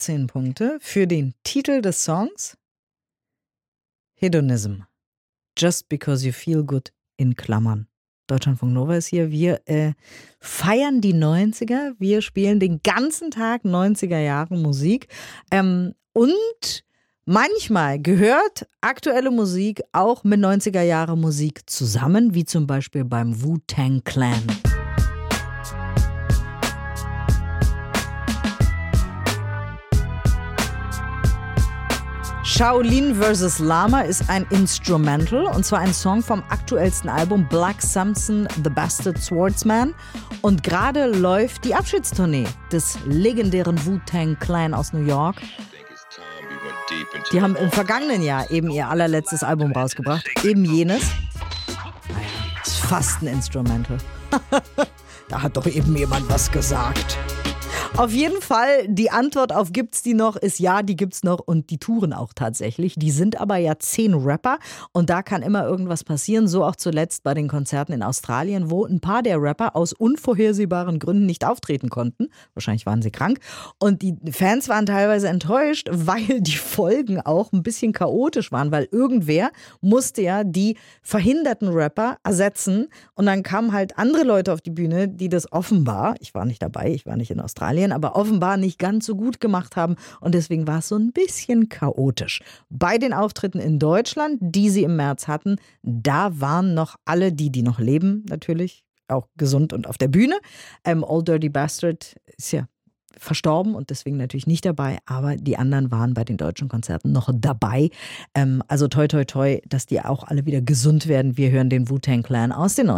18 Punkte für den Titel des Songs Hedonism. Just because you feel good in Klammern. Deutschlandfunk Nova ist hier. Wir feiern die 90er. Wir spielen den ganzen Tag 90er Jahre Musik. Und manchmal gehört aktuelle Musik auch mit 90er Jahre Musik zusammen, wie zum Beispiel beim Wu-Tang Clan. Shaolin vs. Lama ist ein Instrumental, und zwar ein Song vom aktuellsten Album Black Samson, The Bastard Swordsman. Und gerade läuft die Abschiedstournee des legendären Wu-Tang Clan aus New York. Die haben im vergangenen Jahr eben ihr allerletztes Album rausgebracht, eben jenes. Naja, ist fast ein Instrumental. Da hat doch eben jemand was gesagt. Auf jeden Fall, die Antwort auf gibt's die noch ist ja, die gibt's noch, und die touren auch tatsächlich. Die sind aber ja 10 Rapper und da kann immer irgendwas passieren. So auch zuletzt bei den Konzerten in Australien, wo ein paar der Rapper aus unvorhersehbaren Gründen nicht auftreten konnten. Wahrscheinlich waren sie krank. Und die Fans waren teilweise enttäuscht, weil die Folgen auch ein bisschen chaotisch waren, weil irgendwer musste ja die verhinderten Rapper ersetzen und dann kamen halt andere Leute auf die Bühne, die das offenbar, ich war nicht dabei, ich war nicht in Australien, aber offenbar nicht ganz so gut gemacht haben, und deswegen war es so ein bisschen chaotisch. Bei den Auftritten in Deutschland, die sie im März hatten, da waren noch alle, die noch leben, natürlich auch gesund und auf der Bühne. Old Dirty Bastard ist ja verstorben und deswegen natürlich nicht dabei, aber die anderen waren bei den deutschen Konzerten noch dabei. Also toi toi toi, dass die auch alle wieder gesund werden. Wir hören den Wu-Tang Clan aus den 90ern.